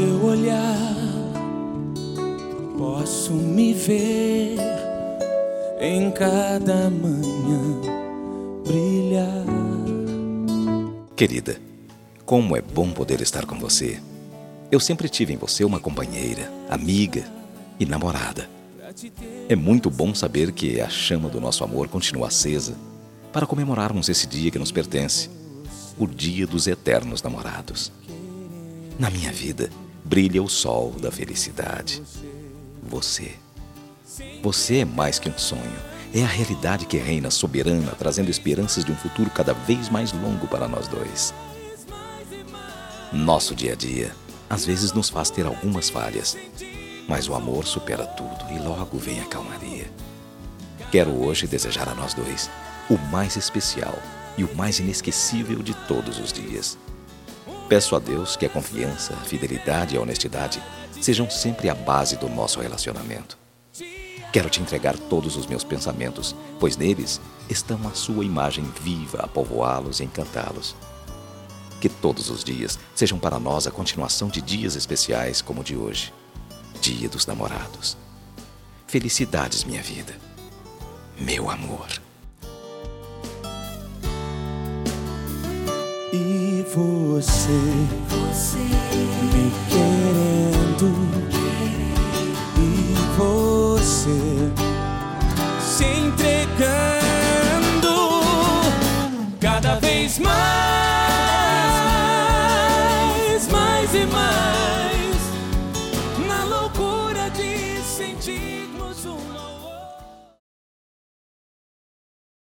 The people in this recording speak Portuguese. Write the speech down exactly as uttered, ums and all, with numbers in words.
teu olhar posso me ver em cada manhã brilhar. Querida, como é bom poder estar com você. Eu sempre tive em você uma companheira, amiga e namorada. É muito bom saber que a chama do nosso amor continua acesa para comemorarmos esse dia que nos pertence, o dia dos eternos namorados. Na minha vida, brilha o sol da felicidade. Você. Você é mais que um sonho. É a realidade que reina soberana, trazendo esperanças de um futuro cada vez mais longo para nós dois. Nosso dia a dia, às vezes nos faz ter algumas falhas, mas o amor supera tudo e logo vem a calmaria. Quero hoje desejar a nós dois o mais especial e o mais inesquecível de todos os dias. Peço a Deus que a confiança, a fidelidade e a honestidade sejam sempre a base do nosso relacionamento. Quero te entregar todos os meus pensamentos, pois neles estão a sua imagem viva a povoá-los e encantá-los. Que todos os dias sejam para nós a continuação de dias especiais como o de hoje, Dia dos Namorados. Felicidades, minha vida, meu amor. E você, você me querendo, e você se entregando cada vez mais, mais e mais, na loucura de sentirmos um ao